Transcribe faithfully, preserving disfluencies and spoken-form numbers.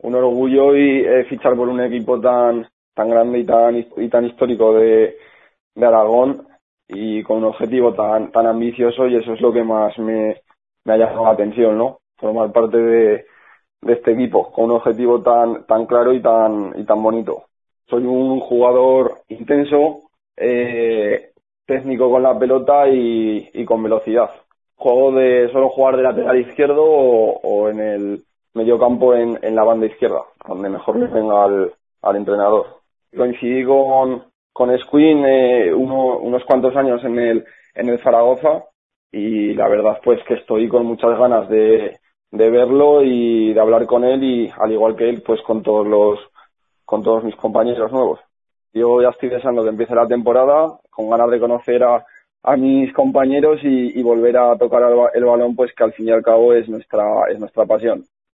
un orgullo y eh, fichar por un equipo tan tan grande y tan y tan histórico de, de Aragón y con un objetivo tan tan ambicioso, y eso es lo que más me, me ha llamado la atención, ¿no? Formar parte de, de este equipo con un objetivo tan tan claro y tan y tan bonito. Soy un jugador intenso, eh, técnico con la pelota y, y con velocidad. Juego de solo jugar de lateral izquierdo o, o en el mediocampo en, en la banda izquierda, donde mejor le venga al, al entrenador. Coincidí con, con Escuin eh, uno, unos cuantos años en el, en el Zaragoza, y la verdad pues que estoy con muchas ganas de, de verlo y de hablar con él, y al igual que él pues con todos los con todos mis compañeros nuevos. Yo ya estoy deseando que empiece la temporada, con ganas de conocer a, a mis compañeros y, y volver a tocar el, el balón, pues que al fin y al cabo es nuestra es nuestra pasión.